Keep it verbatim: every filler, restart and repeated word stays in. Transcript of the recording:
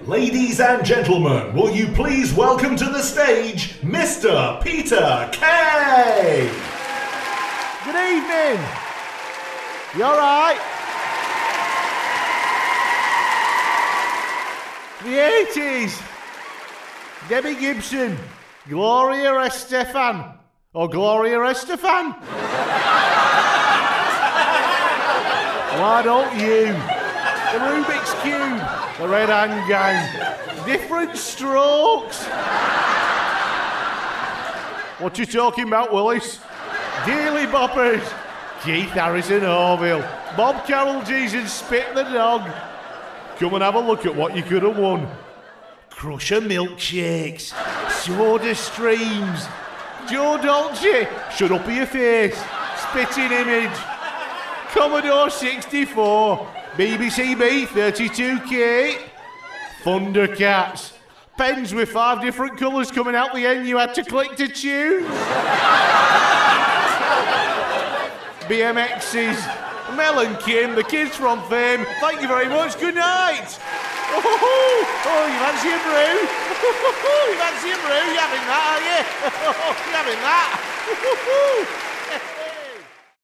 Ladies and gentlemen, will you please welcome to the stage Mister Peter Kay? Good evening. You alright? The eighties. Debbie Gibson. Gloria Estefan. Or Gloria Estefan. Why don't you? The Rubik's Cube. The Red Hand Gang. Different strokes. What you talking about, Willis? Daily Boppers. Keith Harrison Orville. Bob Carroll G's and Spit the Dog. Come and have a look at what you could have won. Crusher milkshakes. Soda streams. Joe Dolce. Shut up your face. Spitting image. Commodore sixty-four. B B C B thirty-two K. Thundercats. Pens with five different colours coming out the end you had to click to choose. B M X's. Mel and Kim, the kids from Fame. Thank you very much. Good night. Oh, oh you fancy a brew? You fancy a brew? You having that, are you? You having that?